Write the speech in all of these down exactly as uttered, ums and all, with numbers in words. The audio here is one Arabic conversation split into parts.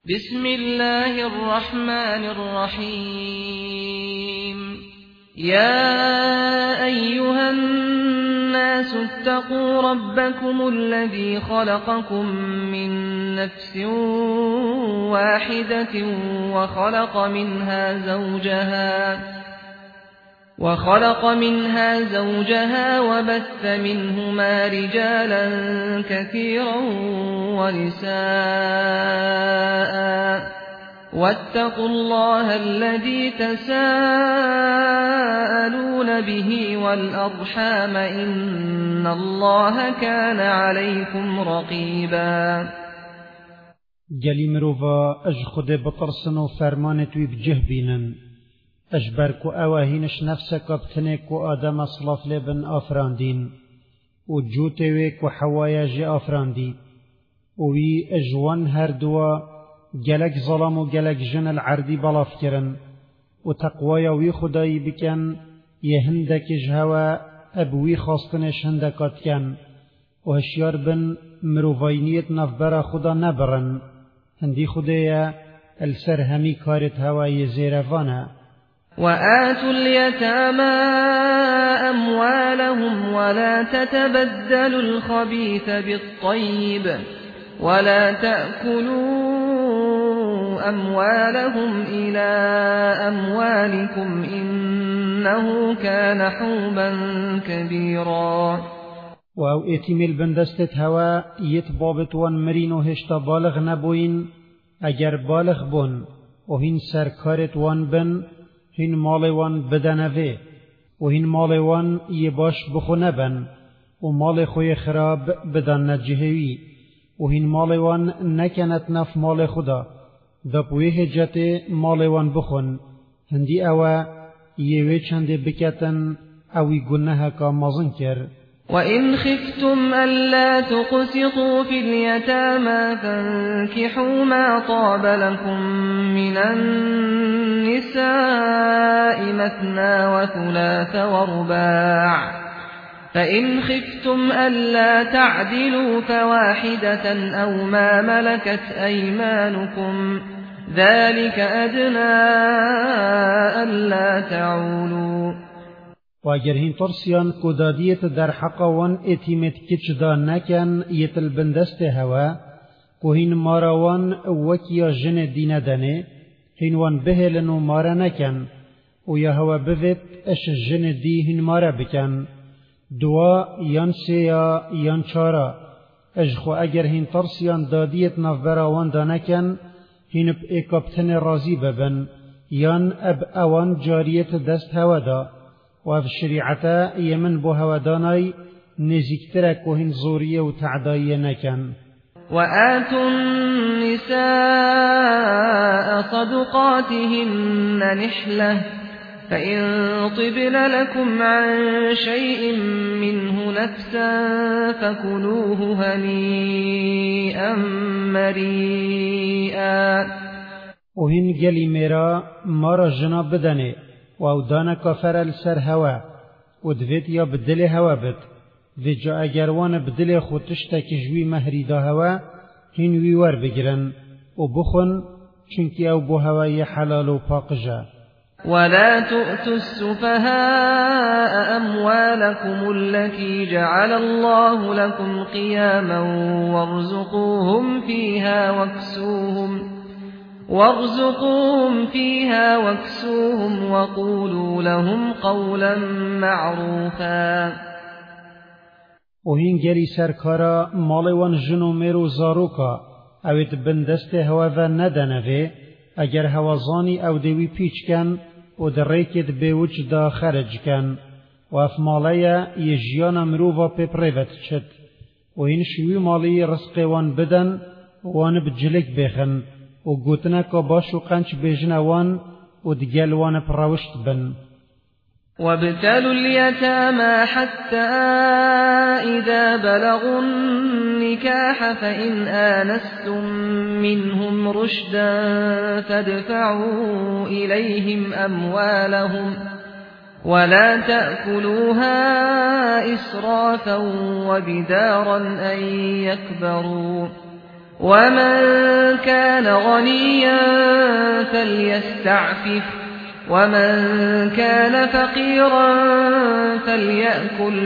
بسم الله الرحمن الرحيم يا أيها الناس اتقوا ربكم الذي خلقكم من نفس واحدة وخلق منها زوجها وخلق منها زوجها وبث منهما رجالا كثيرا ونساء واتقوا الله الذي تساءلون به والأرحام إن الله كان عليكم رقيبا. جلی مروفا اج خود بطرسن و فرمانتوی بجه بینن اجبرکو اوهینش نفسک بتنکو آدم صلاف لبن آفراندین و جوتویکو حوایا جی آفراندی وی اجوان هر دوا گلک ظلم و گلک جن العردی بلاف کرن و تقوایا وی خدایی بکن یه هندک جهوا ابوی خواستنش هندکات کن و هشیار بن مروفاینیت نفبرا خدا نبرن هندی خدایا السر همی کارت هوای زیرفانه. وآتوا اليتامى أموالهم ولا تتبدلوا الخبيث بالطيب ولا تأكلوا أموالهم إلى أموالكم إنه كان حوبا كبيرا. و اتیم البندستت هوا يتبابت وان مرینو هشتا بالغ نبوین اگر بالغ بون و هین سرکارت وان بن هین مال وان بدنوه و هین مال وان یه باش بخو نبن و مال خوی خراب بدن نجهوی و هین مال وان نکنت نف مال خدا دپویه جت مال وان بخون هندی اوه یه وی چنده بکتن اوی گنه کا مازن کر. وإن خفتم ألا تقسطوا في اليتامى فانكحوا ما طاب لكم من النساء مثنى وثلاث ورباع فإن خفتم ألا تعدلوا فواحدة أو ما ملكت أيمانكم ذلك أدنى ألا تعولوا. و اگر هین ترسیان کدادیت در حقا وان اتیمت کچ دا نکن یتل بندست هوا که هین مارا وان وکیا جن دین دنه هین وان بهلن و مارا نکن و یا هوا بوید اش جن دی هین مارا بکن دوا یان سیا یان چارا اجخو اگر هین ترسیان دادیت نفبرا وان دا نکن هین ب اکابتن رازی ببن یان اب اوان جاریت دست هوا دا و في الشريعة يمن بها وداناي نزيكترك وهن زورية وتعداية نكن. وآتوا النساء صدقاتهن نحلة فإن طبن لكم عن شيء منه نفسا فكلوه هنيئا مريئا. وهن جلي ميرا مارا جناب بدنه و او دانا کافر السر هوا و دوید یا بدل هوا بد و جا اگر وان بدل خودش تکجوی مهری دا هوا هین وی ور بگرن و بخون چونکی او بو هوای حلال و پاقجا. ولا تؤتوا السفهاء أموالكم التي جعل الله لكم قياما وارزقوهم فيها واكسوهم وارزقوهم فيها واكسوهم وقولوا لهم قولا معروفا. وهين جري سركارا مالوان جنو ميرو زاروكا اوید بندست هوا و ندنوه اگر هوازانی او دوی پیچ کن و در ریکت بیوچ دا خرج کن و اف مالیا یجیان مروفا پی پریوت چد و این شوی مالی رزق وان بدن وان بجلک بخن و گوتنه که باش و قنچ بیجنوان و دگلوان پروشت بن. وابتلوا اليتامى حتى إذا بلغوا النكاح فإن آنستم منهم رشدا فادفعوا إليهم أموالهم ولا تأكلوها إسرافا وبدارا أن يكبروا ومن كان غنيا فليستعفف ومن كان فقيرا فليأكل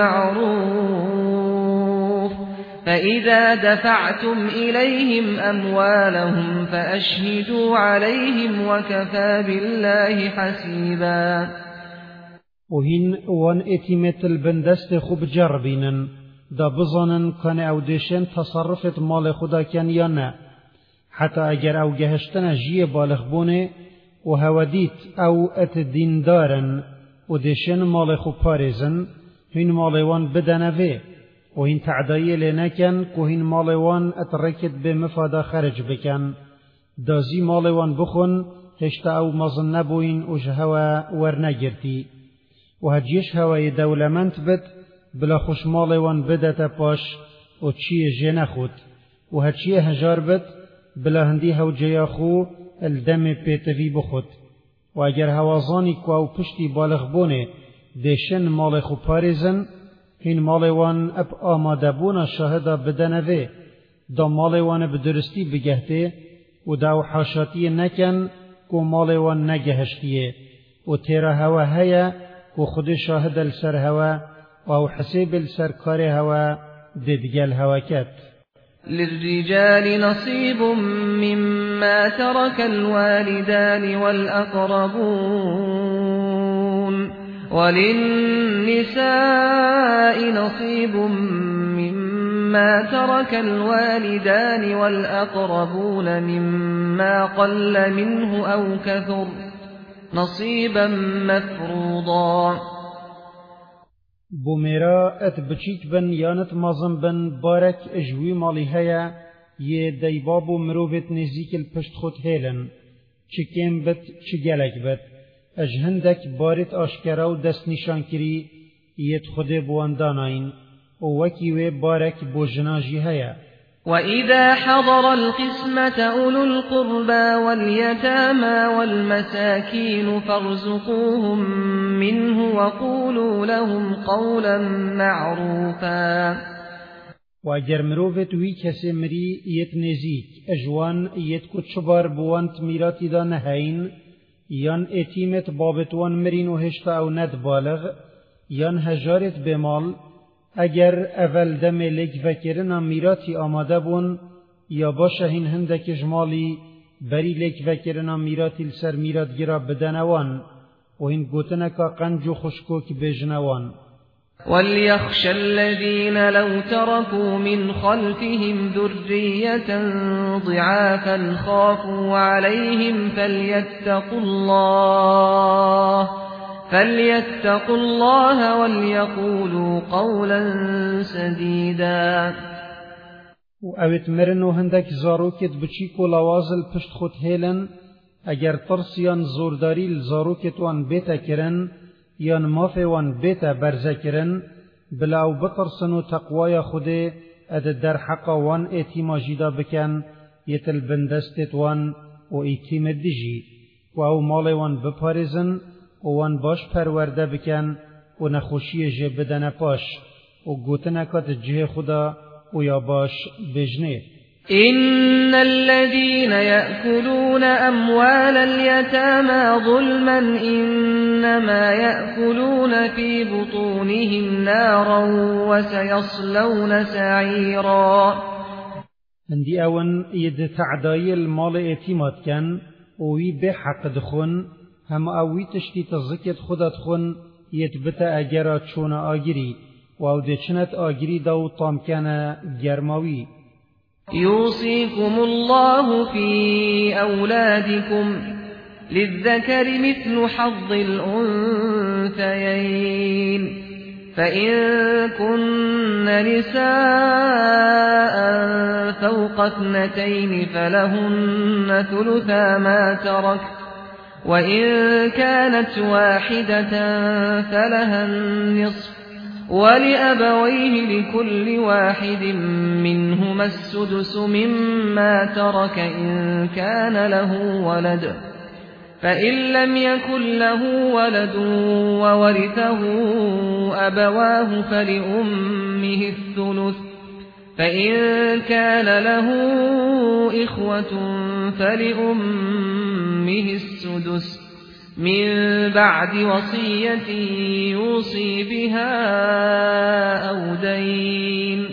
بالمعروف فإذا دفعتم إليهم أموالهم فأشهدوا عليهم وكفى بالله حسيبا. وهين وان اتمت البندست خوب جربينن دا بزانن كان او ديشن تصرفت مال خدا كان یا نه حتى اگر او گهشتن جی بالغ بونه و هودیت او ات دین دارن و ديشن مال خو پارزن هين مالوان بدنوه و هين تعدایه لنکن که هين مالوان ات رکت بمفادا خرج بکن دازی مالوان بخون هشتا او مزن نبوین و جهوا ورنگرتی و هجیش هوای دولمند بد بلا خوشمال وان بدت پاش و چیه جنه خود و هچیه هجار بد بلا هندی هو جیا خو الدم پیتوی بخود و اگر هوازانی که او پشتی بالغ بونه دیشن مال خو پارزن هین مال وان اب آماده بونا شاهده بدنوه دا مال وان بدرستی بگهته و دا حاشاتی نکن که مال وان نگهشتیه و تیره هوا هیا و خود شاهد السر هوا و حسيب السركار هوا ددجال هواكات. للرجال نصيب مما ترك الوالدان والأقربون وللنساء نصيب مما ترك الوالدان والأقربون مما قل منه أو كثر نصيبا مفروضا. بوميرا ات بچيك بن يانت مازم بن بارك اجوي مالي هيا يه دايبابو مروفت نزيك الپشت خود هيلن چه كم بت چه گلك بت اجهندك بارت آشكراو دست نشان كري يت خود بوانداناين ووكيوه بارك بو جناجي هيا. وإذا حضر القسمة أولو القربى واليتامى والمساكين فارزقوهم منه وقولوا لهم قولا معروفا. واجر مروفت وی کسی مری یت نزیک اجوان یت کچبار بوانت میراتی دا نهین یان اتیمت بابتوان مرین و هشتا او ند بالغ یان هجارت بمال اگر اول دم لگ وکرنا میراتی آماده بون یا باشه هین هندک جمالی بری لگ وکرنا میراتی لسر میرات گرا بدنوان و هین گوتنکا قنج و خشکوک بجنوان. وليخش الذين لو تركوا من خلفهم ذرية ضعافا خافوا عليهم فليتقوا الله فليتقوا الله وليقولوا قولا سديدا. و اوت مرنو هندک زاروکت بچیکو لوازل پشت خود هیلن اگر ترسیان زورداری لزاروکت وان بیتا کرن یان مافه وان بیتا برزه کرن بلاو بترسن و تقوای خوده اد در حق وان ایتیما جیدا بکن یتل بندستت وان و ایتیم دیجی و او مال وان بپارزن و وان باش پرورده بکن و نخوشی جه بدن پاش و گوتنکات جه خدا و یا باش بجنه. إن الذين يأكلون أموال اليتامى ظلما إنما يأكلون في بطونهم نارا وسيصلون سعيرا. هندي اون يد تعداي المال اتيمات كان وي بحق دخون هم اوي تشتي تزكيت خودت خون يتبتا اجرا چون آگيري و او دچنت آگيري داو طام كان گرماوي. يوصيكم الله في أولادكم للذكر مثل حظ الأنثيين فإن كن نساء فوق اثنتين فلهن ثلثا ما ترك وإن كانت واحدة فلها النصف ولأبويه لكل واحد منهما السدس مما ترك إن كان له ولد فإن لم يكن له ولد وورثه أبواه فلأمه الثلث فإن كان له إخوة فلأمه السدس من بعد وصية يوصي بها أو دين.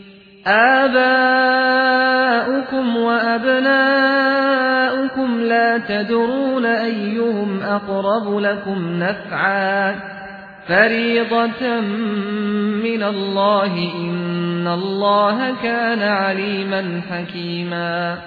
آباؤكم وأبناؤكم لا تدرون أيهم أقرب لكم نفعا فريضة من الله إن الله كان عليما حكيما.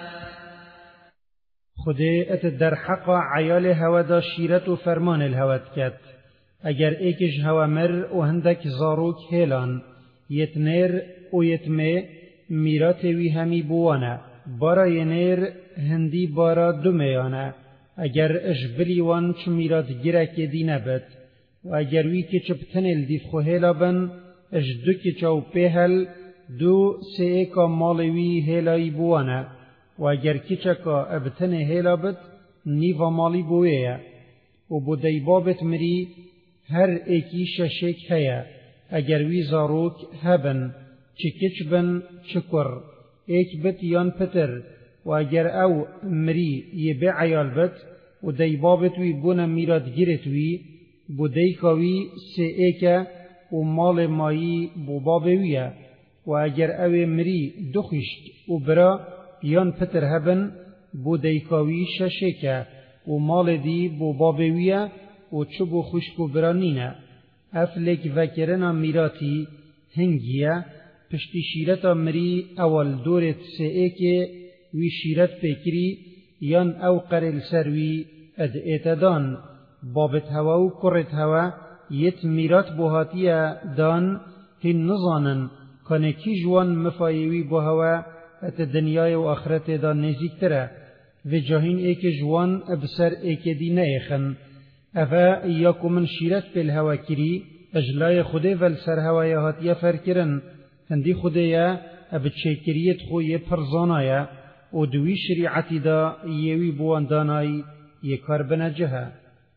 خدای ات در حق عیال هوا دا شیرت و فرمان الهوت کت اگر ایکش هوا مر و هندک زاروک هیلان یتنیر و یتمه میرات وی همی بوانه بارا ینیر هندی بارا دمیانه اگر اش بلیوان چو میرات گرک دینه بد و اگر وی که چپتنل دیف خو هیلا بن اش دو که چو پیهل دو سه ایکا مالوی هیلای بوانه و اگر کچکا ابتن هیلا بد نیو مالی بویه و بو دیبابت مری هر ایکی ششک هیا اگر وی زاروک هبن چه کچ بن چکر ایک بت یان پتر و اگر او مری یه بی عیال بت و دیبابت وی بونا میراد گیرت وی بو دیکاوی سه ایکا و مال مایی بو بابویه و اگر او مری دخشت و برا یان پتر هبن بو دیکاوی ششکه و مال دی بو بابویه و چوبو خوشکو برانینه افلک وکرنا میراتی هنگیه پشتی شیرتا مری اول دورت سه ایکه وی شیرت پیکری یان او قرل سروی اد ایتدان بابت هوا و کرت هوا یت میرات بوهاتیه دان هن نزانن کنه کی جوان مفایوی بو هوا ات دنیای و آخرت دا نزیکتره و جاهین ایک جوان بسر ایک دی نیخن افا یاکو من شیرت پیل هوا کری اجلای خوده ول سر هوای هاتیه فرکرن هندی خوده یا اب چیکریت خوی پرزانایا و دوی شریعتی دا یوی بواندانای یکار بنجه.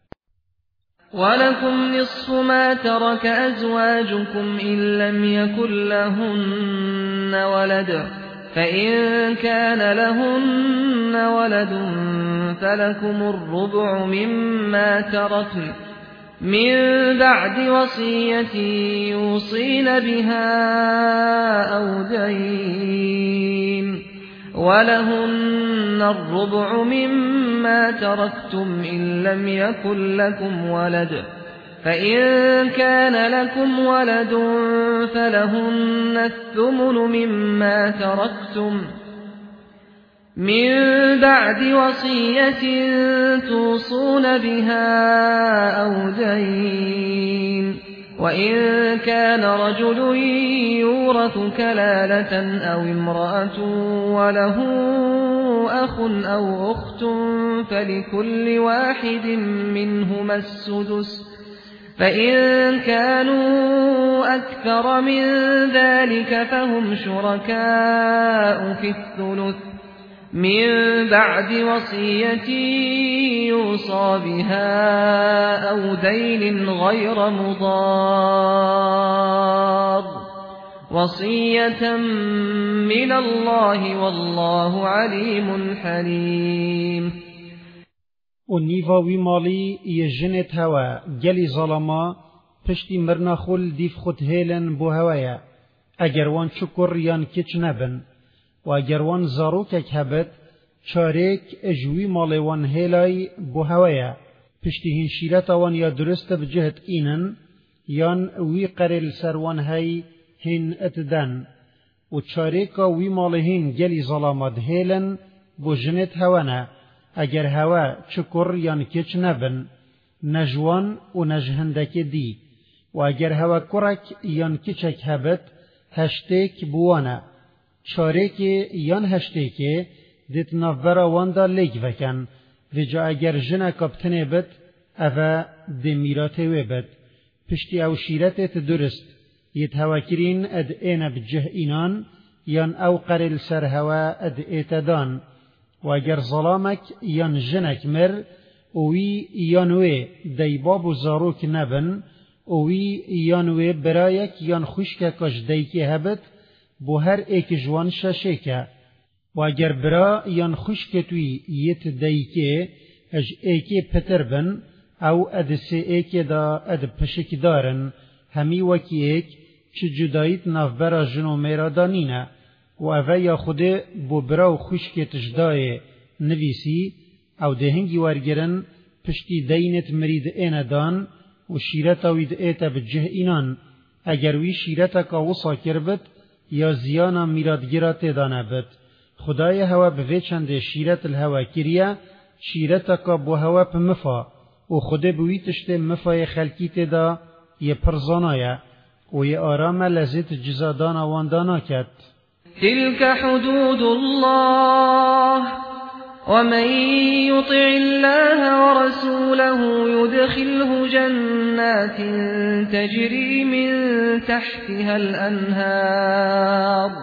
ولكم نصف ما ترك أزواجكم إن لم يكن لهن ولد فإن كان لهن ولد فلكم الربع مما تركن من بعد وصية يوصين بها أو دين ولهن الربع مما تركتم إن لم يكن لكم ولد فإن كان لكم ولد فلهن الثمن مما تركتم من بعد وصية توصون بها أو دين وإن كان رجل يورث كلالة أو امرأة وله أخ أو أخت فلكل واحد منهما السدس فإن كانوا أكثر من ذلك فهم شركاء في الثلث من بعد وصية يوصى بها أو دين غير مضار وصية من الله والله عليم حليم. و نیواوی مالی یه جنت هوا گلی ظلما پشتی مرنا خول دیف خود هیلن بو هوایا اگر وان چکر یان کچ نبن و اگر وان زاروکک هبت چارک اجوی مالی وان هیلای بو هوایا پشتی هین شیرت وان یا درست بجهت اینن یان وی قرل سروان هی هین اتدن و چارکا وی مالی هین گلی ظلامات هیلن بو جنت هوانا اگر هوا چکر یان کچ نبن نجوان و نجهندک دی و اگر هوا کرک یان کچک هبت هشتک بوانا چارک یان هشتک دیت نفبرا واندا لیگ وکن و جا اگر جنه کبتنه بد اوه دی میراته و بد پشتی او شیرتت درست یت هوا کرین اد این بجه اینان یان او قرل سر هوا اد ایتدان و اگر ظلامک یان جنک مر اوی یانوی دیباب و زاروک نبن اوی یانوی برایک یان خوشک کش دیکی هبت بو هر ایک جوان ششیکه و اگر برا یان خوشکتوی یت دیکه اج ایکی پتر بن او اد سه ایکی دا اد پشک دارن همی وکی ایک چه جدایت نافبرا جنو میرا دانینه و اوه یا خوده بو برا و خوشکت جدای نویسی او دهنگی ورگرن پشتی دینت مرید این دان و شیرتا وید ایتا بجه اینان اگر وی شیرتا کا وصا کربت یا زیانا میرادگیرا تیدانه بد خدای هوا بوی چنده شیرت الهوا کریا شیرتا کا بو هوا پمفا و خدا بوی تشته مفای خلکی تیدا یه پرزانایه و یه آرام لذت جزادانا واندانا کد تلك حدود الله ومن يطع الله ورسوله يدخله جنات تجري من تحتها الأنهار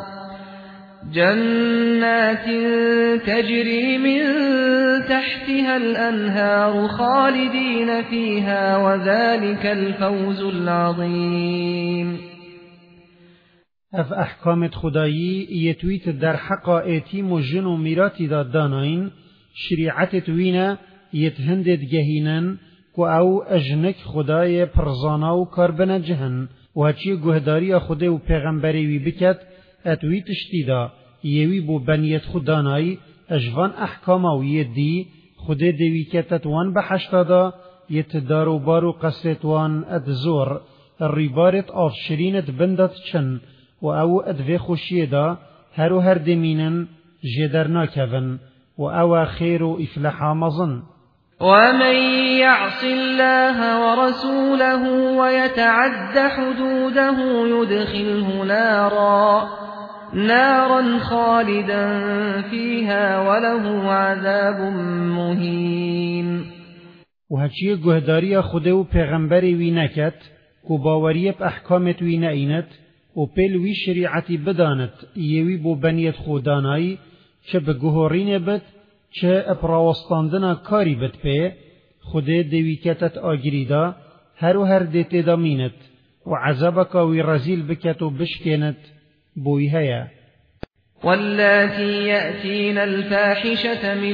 جنات تجري من تحتها الأنهار خالدين فيها وذلك الفوز العظيم. اف احکامت خدایی یتویت در حقا ایتیم و جن و میراتی داد داناین شریعتت وینا یتهندد گهینن کو او اجنک خدای پرزانا و کاربن جهن و هچی گهداری خدا و پیغمبری وی بکت اتوی تشتیدا یوی بو بنیت خدانای اجوان احکاما و یدی خدا دوی کتت وان بحشتادا یتدارو بارو قصرتوان ادزور الریبارت آف شرینت بندت چن و او ادوی خوشی دا هر و هر دمینن جدر ناکون و او خیر و افلحا مزن. ومن يعص الله ورسوله ويتعد حدوده يدخله نارا نارا خالدا فيها وله عذاب مهين. و هچی گهداری خدا و پیغمبری وی نکت کو باوری ب احکامت وی نئینت و پیل وی شریعتی بدانت یوی بو بنیت خودانایی چه بگهورین بد چه اپراوستاندنا کاری بد پی خوده دوی کتت آگری دا هر و هر دیت دامینت و عذابکا وی رزیل بکت و بشکنت بوی هیا. واللاتي يأتين الفاحشة من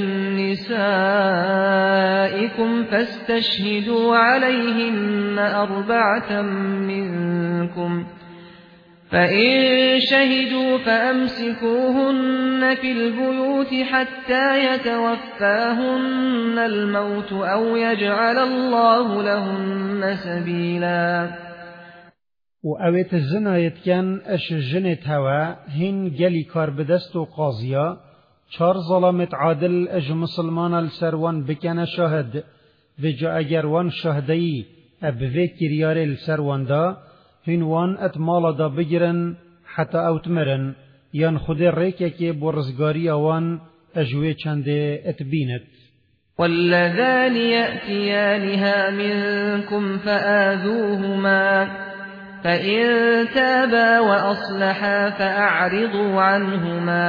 نسائكم فاستشهدوا عليهن أربعة منكم فإن شهدوا فأمسكوهن في البيوت حتى يتوفاهن الموت أو يجعل الله لهن سبيلا. و اویت زنایت کن اش جنت هوا هین گلی کار بدست و قاضیا چار ظلامت عادل اج مسلمان السروان بکن شاهد و جا اگر وان شاهدهی ابوه کریار السروان دا هین وان ات مالا دا بگیرن حتی اوت مرن یان خود ریکه که برزگاری وان اجوه چنده ات بیند. واللذان يأتيانها منكم فآذوهما فإن تابا وأصلحا فأعرضوا عنهما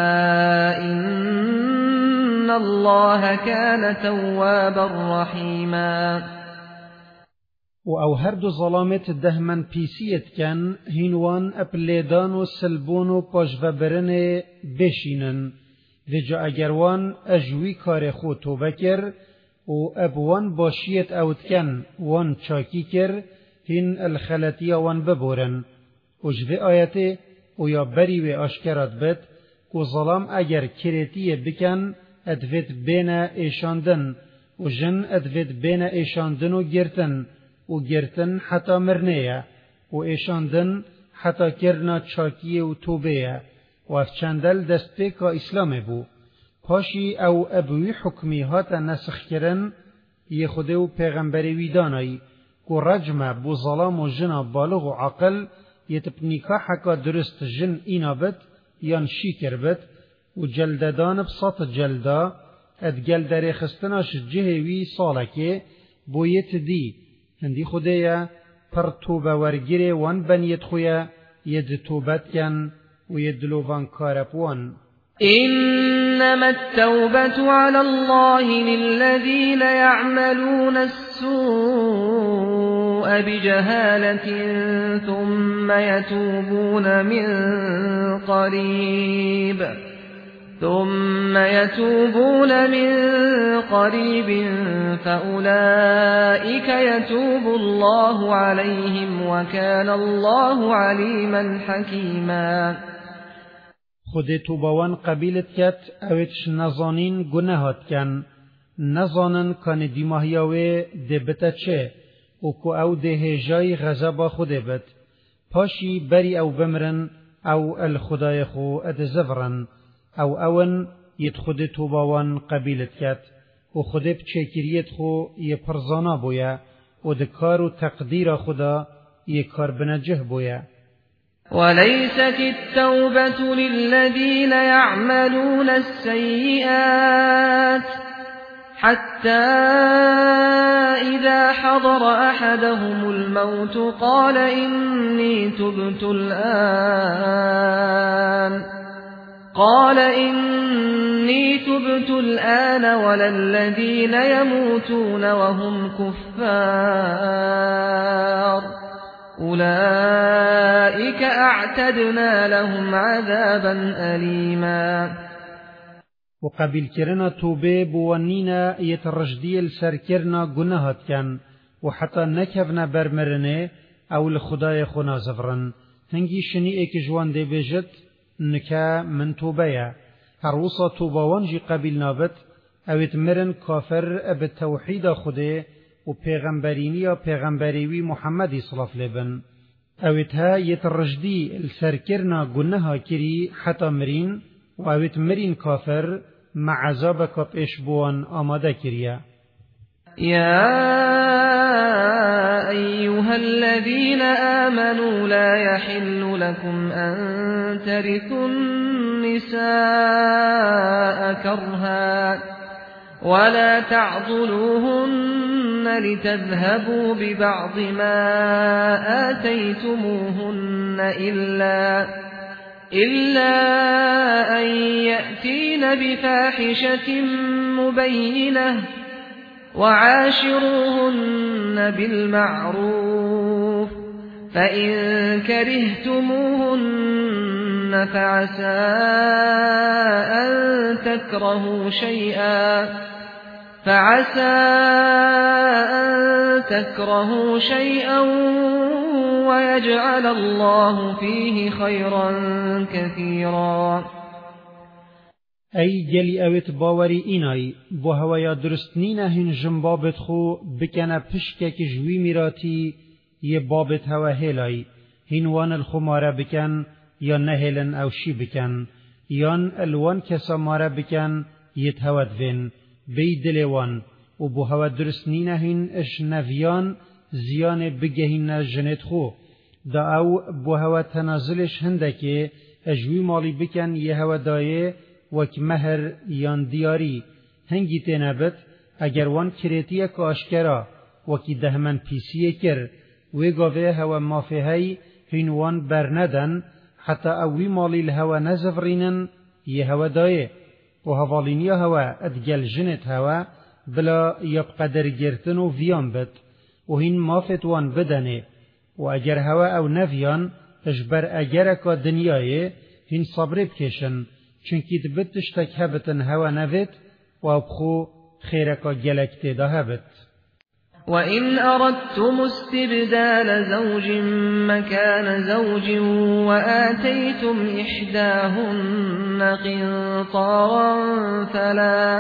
إن الله كان توابا رحيما. و او هر دو ظلامت دهمن پیسیت کن هینوان اپلیدان و سلبون و پاش و برن بشینن و جا اگروان اجوی کار خود توبه کر و ابوان باشیت اوت کن وان چاکی کر هین الخلطی وان ببورن و جوه آیته و یا بری و اشکرات بد و ظلام اگر کریتی بکن ادوید بین ایشاندن و جن ادوید بین ایشاندن و گرتن و گرتن حتی مرنه و ایشاندن حتی کرنا چاکی و توبه و افچندل دست پیکا اسلام بو پاشی او ابوی حکمی هاتا نسخ کرن یه خوده و پیغمبری ویدانایی که رجمه بو ظلام و جنا بالغ و عقل یتب نکاح که درست جن اینا بد یان شیکر بد و جلددان بساط جلدا اد جلدر خستناش جهوی سالکه بو یت دی هندی خدایا پر توبه ورگیره وان بنیت خویا ید توبت کن و ید لوفان کارپوان. إنما التوبة على الله للذين يعملون السوء السوء بجهالة ثم يتوبون من قريب ثم يتوبون من قريب فأولئك يتوب الله عليهم وكان الله عليما حكيما. خود توبوان قبیلت کت اویتش نزانین گناهات کن نزانن کان دیماهیاوه ده بتا چه و کو او ده هجای غضب خود بد پاشی بری او بمرن او الخدای خو ادزفرن او اون ید خود توبوان قبیلت کت و خود بچکریت خو ی پرزانا بویا و دکار و تقدیر خدا ی کار بنجه بویا. وليست التوبة للذين يعملون السيئات حتى إذا حضر أحدهم الموت قال إني تبت الآن قال إني تبت الآن ولا الذين يموتون وهم كفار أولئك أعتدنا لهم عذابا أليما. وقبل كرنا توبه بوانينا يترجدي السر كرنا گناهات كان وحتى نكفنا برمرنه او لخدای خنا زفرن هنگی شنی ایک جوان دی بجد نکا من توبه هروسا توبه وانجی قبل نابت اویت مرن کافر اب توحید خوده و پیغمبرینی یا پیغمبریوی محمدی صلی اللہ علیہ وسلم اویت ها يترجدي السركرنا گناها كري حتى مرين و اویت مرین کافر مع عذابك بإشبوان آماده كريا. يا أيها الذين آمنوا لا يحل لكم أن ترثوا النساء كرها ولا تعضلوهن لتذهبوا ببعض ما آتيتموهن إلا إلا أن يأتين بفاحشة مبينة وعاشروهن بالمعروف فإن كرهتموهن فعسى أن تكرهوا شيئا فعسى أن تكرهوا شيئا ويجعل الله فيه خيرا كثيرا. ای گلی اویت باوری اینای با هوaya درست نینه هن جنبابت خو بکنه پشکه که جوی میراتی یه بابت هوا هلای هن وان الخماره بکن یا نهلن او شی بکن یان الوان کسا ماره بکن یت هوا دوین بی دلوان و با هوا درست نینه هن اش نویان زیان بگهین جنت خو دا او با هوا تنازلش هنده که اجوی مالی بکن یه هوا دایه وک مهر یان دیاری هنگی تنبت اگر وان کریتیه که آشکرا وکی دهمن پیسیه کر وی گاوه هوا مافهی هین وان برندن حتی اوی مالی الهوا نزفرینن یه هوا دایه و هوالینی هوا ادگل جنت هوا بلا یبقى در گرتن و ویان بد و هین مافت وان بدنه و اگر هوا او نویان اجبر اگر که دنیای هین صبر بکشن چونکی دبتش تک هبتن هوا نوید و ابخو خیرکا گلکت دا هبت. وَإِنْ أَرَدْتُمُ اسْتِبْدَالَ زَوْجٍ مَكَانَ زَوْجٍ وَآتَيْتُمْ إِحْدَاهُنَّ قِنطَارًا فَلَا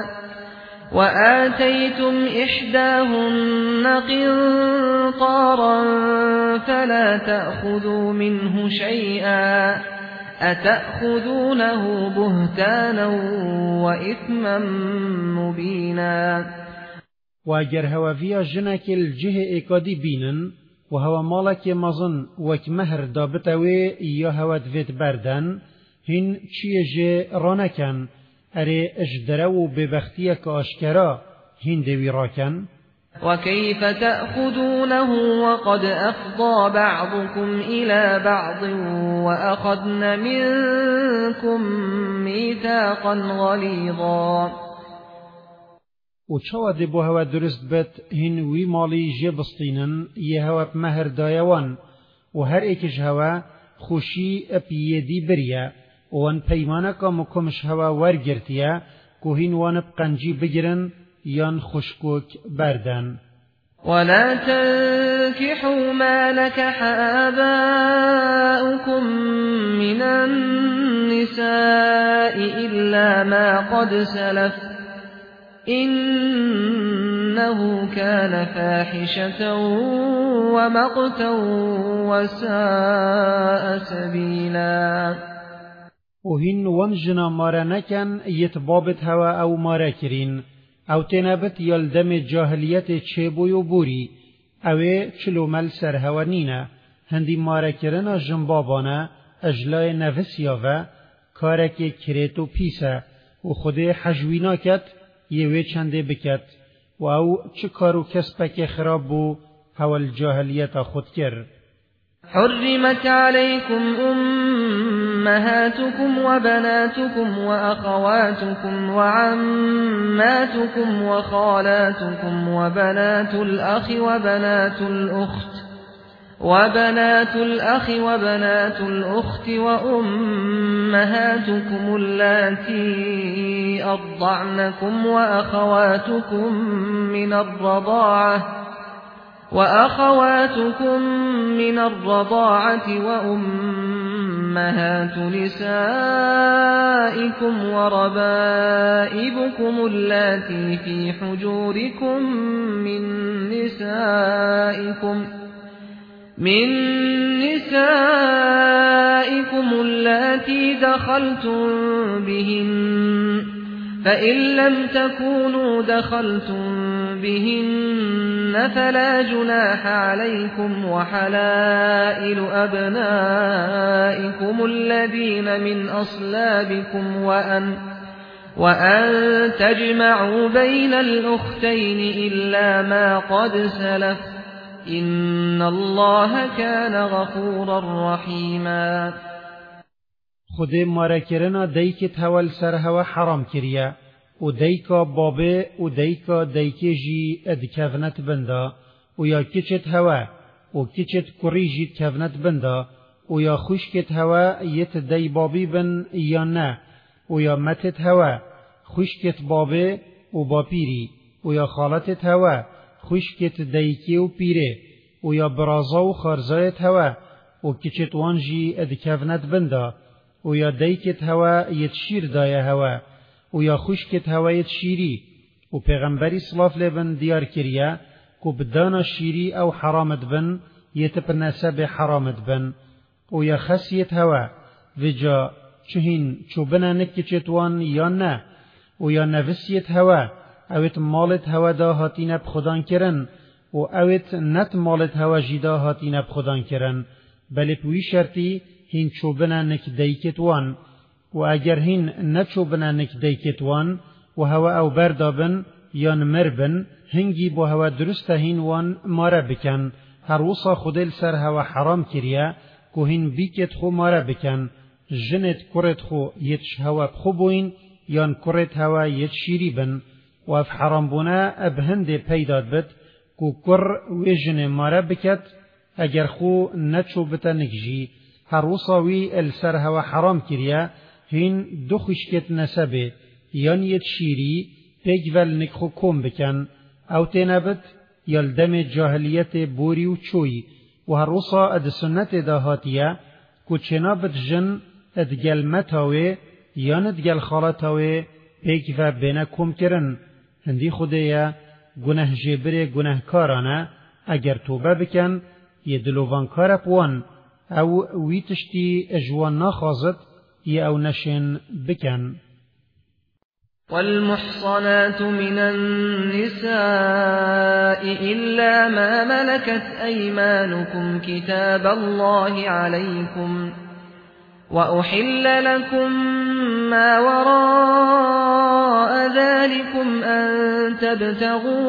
وَآتَيْتُمْ إِحْدَاهُنَّ قِنطَارًا فَلَا تَأْخُذُوا مِنْهُ شَيْئًا أَتَأْخُذُونَهُ بُهْتَانًا وَإِثْمًا مُبِينًا. و اگر هواویا جنک الجه ایکادی بینن و هوا مالک مزن وک مهر دابتوی یا هوا دوید بردن هین چیه جه رانکن اره اجدرو ببختیه که آشکرا هین دوی راکن. وكيف تأخذونه وقد أفضى بعضكم إلى بعض وأخذن منكم ميثاقا غليظا. و چوا دی بو هوا درست بد هین وی مالی جبستینن یه هوا بمهر دایوان و هر ایکش هوا خوشی اپیدی بریا وان پیمانکا مکمش هوا ورگرتیا که هین وان بقنجی بگرن یان خشکوک بردن. ولا تنكحوا ما نكح آباؤكم من النساء إلا ما قد سلف إنه كان فاحشة ومقتا وساء سبيلا. وهن ونجنا مارا نكن يتبابت هوا أو مارا كرين او تنابت يلدم جاهليت چيبو يو بوري اوه چلو مل سر هوا نينه هندي مارا کرنا جنبابانا اجلای نفسياوه کارك كريتو پيسه و خوده حجوينا كت يوه چنده بكت و او چه کارو کسبك خراب بو هوا الجاهليت خود كر. حرمت عليكم أمهاتكم وبناتكم وأخواتكم وعماتكم وخالاتكم وبنات الأخ وبنات الأخت وبنات الأخ وبنات الأخت وأمهاتكم اللاتي أرضعنكم وأخواتكم من الرضاعة وأخواتكم من الرضاعة وأمهات نسائكم وربائبكم اللاتي في حجوركم من نسائكم من نسائكم اللاتي دخلتم بهن فإن لم تكونوا دخلتم بهن فلا جناح عليكم وحلائل أبنائكم الذين من أصلابكم وأن وأن تجمعوا بين الأختين إلا ما قد سلف إن الله كان غفورا رحيما. خود مارا کرنا دیکت هول سر هوا حرام کریه و دیکا بابه و دیکا دیکی جی ادکفنت بنده و یا کچت هوا و کچت کری جی ادکفنت بنده و یا خوشکت هوا یت دی بابی بن یا نه و یا متت هوا خوشکت بابه و با پیری و یا خالتت هوا خوشکت دیکی و پیره و یا برازا و خارزایت هوا و کچت وانجی ادکفنت بنده و یا دیکت هوا یت شیر دایه هوا و یا خوشکت هوا یت شیری و پیغمبری صلاف لبن دیار کریه که بدانا شیری او حرامت بن یت پر نسب حرامت بن و یا خسیت هوا وجا چهین چوبنا نکچتوان یا نه و یا نفسیت هوا اویت مالت هوا دا هاتی نب خدان کرن و اویت نت مالت هوا جیدا هاتی نب خدان کرن بلی پوی شرطی هین چوبنا نک دیکتوان و اگر هین نچوبنا نک دیکتوان و هوا او بردابن یا مربن هنگی با هوا درسته هین وان مارا بکن هر وصا خودل سر هوا حرام کریه که هین بیکت خو مارا بکن جنت کرت خو یتش هوا بخو بوین یان کرت هوا یت شیری بن و اف حرام بونا ابهند پیداد بد که کر و جن مارا بکت اگر خو نچوبتا نکجی هر وصاوی السر هوا حرام کریه هین دو خشکت نسبه یان یت شیری پیگول نکخو کم بکن او تنبت یلدم جاهلیت بوری و چوی و هر وصا اد سنت داهاتیه که چنابت جن ادگل متاوه یان ادگل خالتاوه پیگو بینه کم کرن هندی خوده گناه جبره گناه کارانه اگر توبه بکن یه دلوان کار پوان او ویتشتی اجوان ناخازت یه او نشن بکن. والمحصنات من النساء إلا ما ملكت أيمانكم كتاب الله عليكم وأحل لكم ما وراء ذلكم أن تبتغوا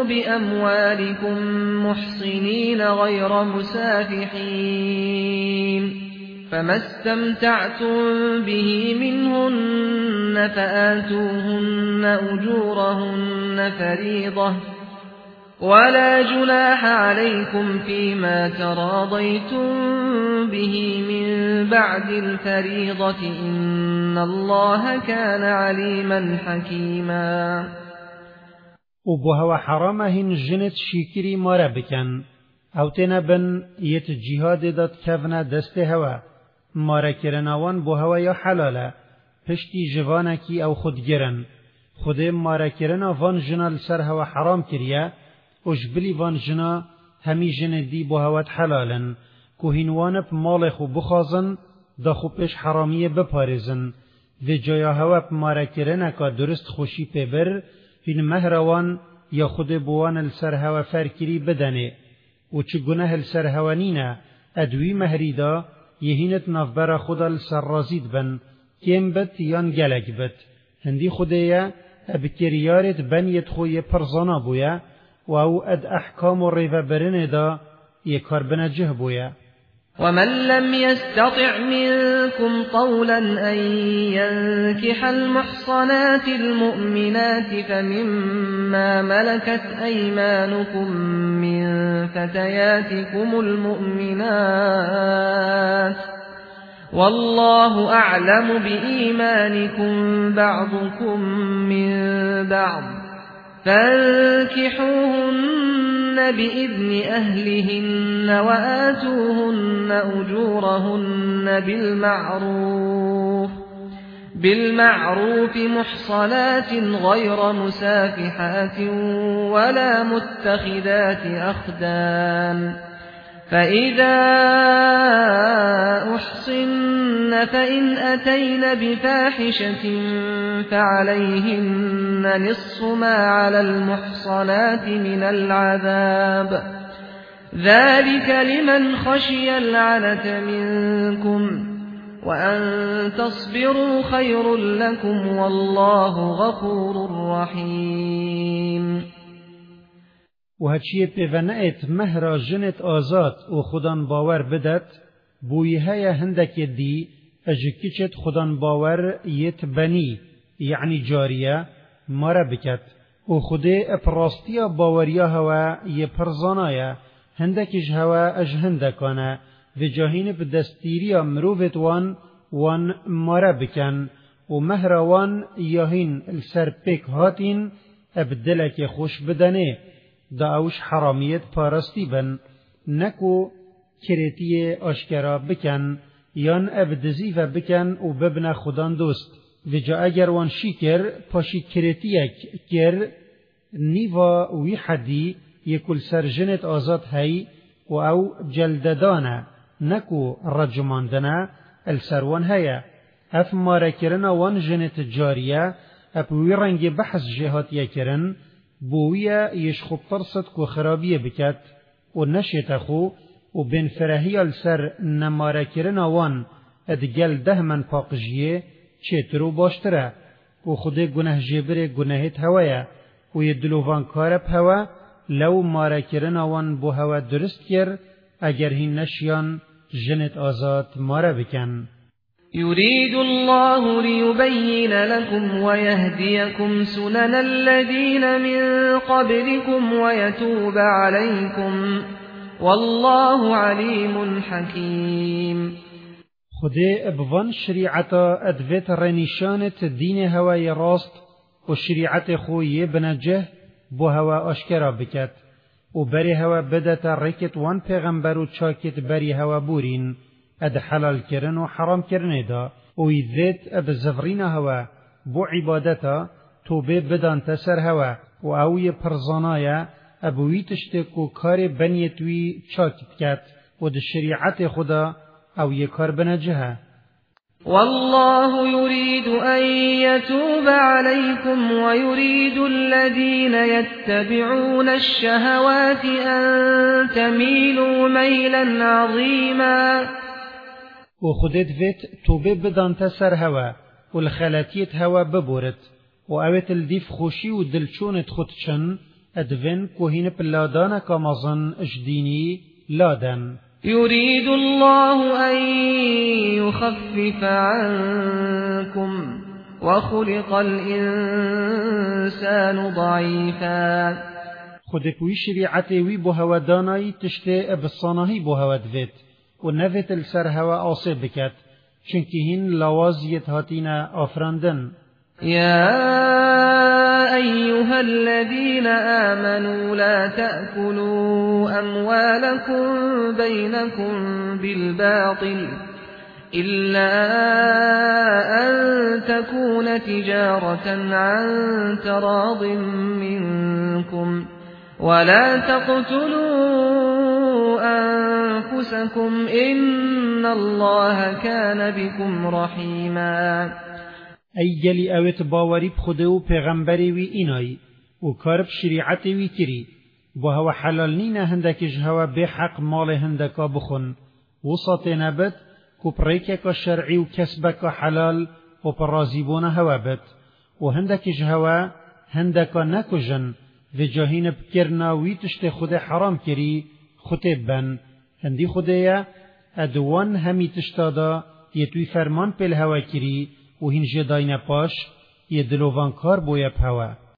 بأموالكم محصنين غير مسافحين فما استمتعتم به منهن فآتوهن أجورهن فريضة ولا جناح عليكم فيما تراضيتم به من بعد الفريضة إن الله كان عليما حكيما. وبهوا حرامهن جنت شيكري مارا بكن او تنبن يت جهاد داد كفنا دست هوا مارا کرناوان بهوا یا حلاله پشتی جوانکی او خود گرن خود مارا کرنا وان جنا لسر هوا حرام کریه اجبلی وان جنا همی جن دی بهوات حلالن کوهینوان پ مال خو بخازن دا خو پش حرامیه بپارزن و جایا هوا پ مارا کرنا که درست خوشی پیبر هین مهروان یا خود بوان لسر هوا فرکری بدنه و چه گناه لسر هوا نینه ادوی مهریدا یهینت نافبرا خدا لسر رازید بن کم بد یان گلک بد هندی خودیا ابکریارت بنیت خوی پرزانا بویا و او اد احکام و ریفه برنه دا یکار بنجه بویا. ومن لم يستطع منكم طولا أن ينكح المحصنات المؤمنات فمما ملكت أيمانكم من فتياتكم المؤمنات والله أعلم بإيمانكم بعضكم من بعض فانكحوهن بإذن أهلهن وآتوهن أجورهن بالمعروف بالمعروف محصنات غير مسافحات ولا متخذات أخدان فإذا أحصن فإن أتين بفاحشة فعليهن نصف ما على المحصنات من العذاب ذلك لمن خشي العنة منكم وأن تصبروا خير لكم والله غفور رحيم. و هچیه پیونهت مهرا جنت آزاد و خودان باور بدت بویه های هندک دی اجکیچت خودان باور یت بنی یعنی جاریه مارا بکت و خوده اپراستیا باوریا هوا یه پرزانایه هندکش هوا اج هندکانه و جاهین بدستیریا مروفت وان وان مارا بکن و مهرا وان یاهین السر پیک هاتین ابدلک خوش بدنه دا اوش حرامیت پارستی بن نکو کریتی آشکرا بکن یان ابدزیف بکن و ببن خودان دوست و جا اگر وان شیکر پاشی کریتیک کر نیوا وی حدی یکل سرجنت آزاد هی و او جلددانه نکو رجماندنه السروان هیا اف مارا کرنا وان جنت جاریه اپ وی رنگ بحث جهات یکرن بویا یش خوب ترصد کو خرابیه بکت و نشیت خو و بین فرهی السر نماره کرن وان ادگل ده من پاقجیه چیترو باشتره و خود گناه جبر گناهت هوایا و یدلووان کارب هوا لو ماره کرن وان بو هوا درست کر اگر هین نشیان جنت آزاد ماره بکن. يريد الله ليبين لكم ويهديكم سنن الذين من قبلكم ويتوب عليكم والله عليم حكيم. خدای ابوان شریعتا ادویت رنیشانت دین هوای راست و شریعت خوی بنجه بو هوا آشکرا بکت و بری هوا بدت رکت وان پیغمبر و چاکت بری هوا بورین اد حلال کرن و حرام کرنه دا و ایذت اب زفرین هوا بو عبادتا توبه بدان تسر هوا و اوی پرزانایا ابوی تشتک و کار بنیتوی چاکت کت و د شریعت خدا او یکار بنجه. والله يريد أن يتوب عليكم ويريد الذين يتبعون الشهوات أن تميلوا ميلا عظيما. و خودت ویت توبه بدان تسر هوا و الخلاتیت هوا ببورت و اویت الدیف خوشی و دلچونت خودشن ادوین کوهین پلادان کامازن اجدینی لادن. يريد الله أن يخفف عنكم وخلق الإنسان ضعيفا. خود پوی شریعت وی بو هوا دانایی تشته بصانهی بو هوا دوید و نوید السر هوا آسه بکد چونکه هین لوازیت هاتین آفراندن. يا أيها الذين آمنوا لا تأكلوا أموالكم بينكم بالباطل إلا أن تكون تجارة عن تراض منكم ولا تقتلوا أنفسكم إن الله كان بكم رحيما. ای گلی اوت باوری بخوده و پیغمبری وی اینایی و کارب شریعت وی کری با هوا حلال نینه هندکش هوا به حق مال هندکا بخون وسط نبت کو پریکا شرعی و کسبکا حلال و پرازیبون هوا بد و هندکش هوا هندکا نکجن و جاهین بکرنا وی تشت خود حرام کری خطب بن هندی خوده ادوان همی تشتادا یه توی فرمان پیل هوا کری و هین جداین پاش یه دلوان کار بویب هوا.